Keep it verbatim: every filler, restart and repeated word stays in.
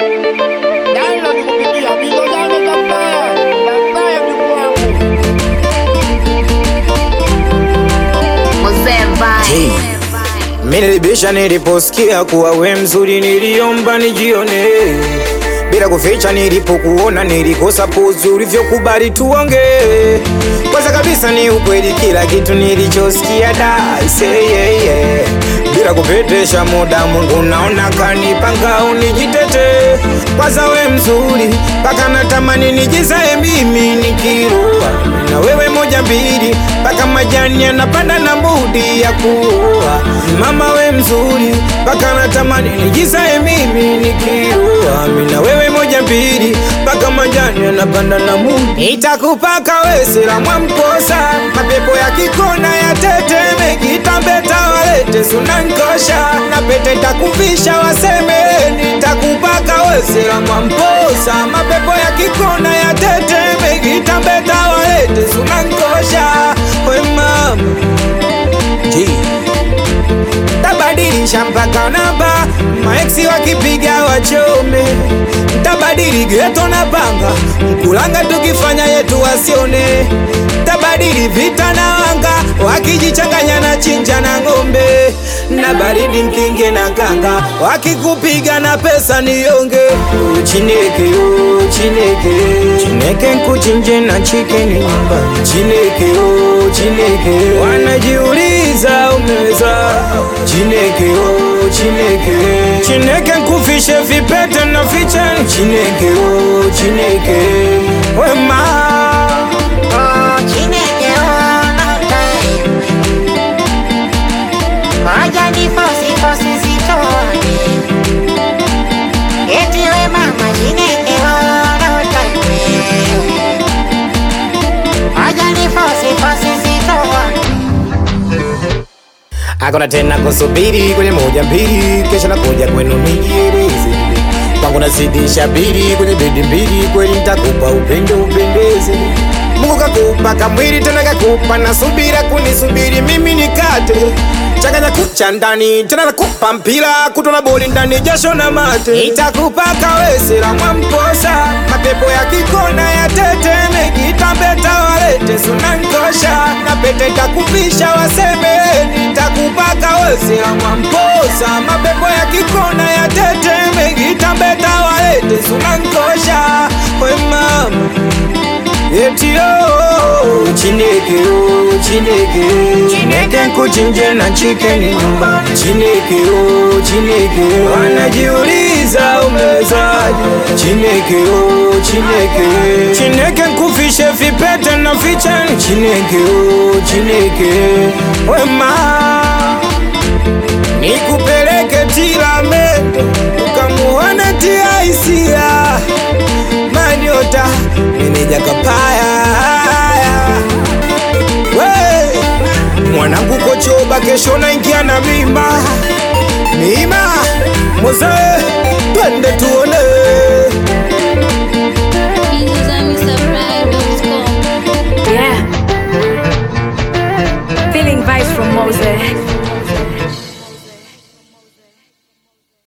Nilibisha niliposikia kuwa we mzuri, niliomba nijione bila kuficha. Nilipokuona nilikosa pozi, ulivyokubali tuonge. Kwanza kabisa ni ukweli kila kitu nilichosikia da say yeah, yeah. Bila kupetesha muda Mungu naona kanipanga unijitete. Kwanza we mzuri paka natamani nijizae mimi nikiroa na wewe moja mbili paka majani yanapanda na budi ya kuoa. Mama we mzuri paka natamani nijizae mimi nikiroa na wewe moja mbili paka majani yanapanda na budi. Itakupaka we sila mwamkosa mapepo ya kikona ya teteme kitambeta walete sunankosha na pete takuvisha waseme. Nitakupaka we sila mwamkosa mapepo ya kikona ya teteme kitambeta walete sunankosha. We mama G tabadilisha mpaka namba maeksi wakipiga wachome. Tabadili geto na panga mkulanga tukifanya yetu wasione. Tabadili vita na wanga wakijichanganya na chinja na ngombe. Na baridi mkinge na kanga wakikupiga na pesa nionge. Chineke o chineke chineke nkuchinje na chicken nyumba. Chineke o chineke wanajiuliza umeweza. Chineke o chineke chineke nkufishe vipete na ficha. Chineke o chineke wema oh chineke o notai waja ni fosi fosi zitoni eti we mama. Chineke o notai waja ni fosi fosi zitoni. Hakuna tena kusubiri kwenye moja mbili, kesho nakuja kwenu nijieleze. Kwangu nazidisha bili kwenye bedi mbili, kweli nitakupa upendo upendeze. Mungu kakupa kamwili tena kakupa na subira kunisubiri mimi nikate. Changanya kucha ndani tena nakupa mpila kutona boli ndani jasho na mate. Itakupaka wese la mwamposa mapepo ya kikona ya teteme kitambeta walete sunankosha na pete takuvisha waseme. Nitakupaka wese la mwamposa mapepo ya kikona ya teteme kitambeta walete sunankosha. We mama eti o chineke o chineke chineke nkuchinje na chicken nyumba. Chineke o chineke wanajiuliza umewezaje. Chineke o chineke chineke nkufishe vipete na ficha. Chineke o chineke wema nikupeleke Tilamende ukamuone tia hisia Manyota meneja kapaya. We mwanangu kochoba kesho naingia na mima mima moze twende tuone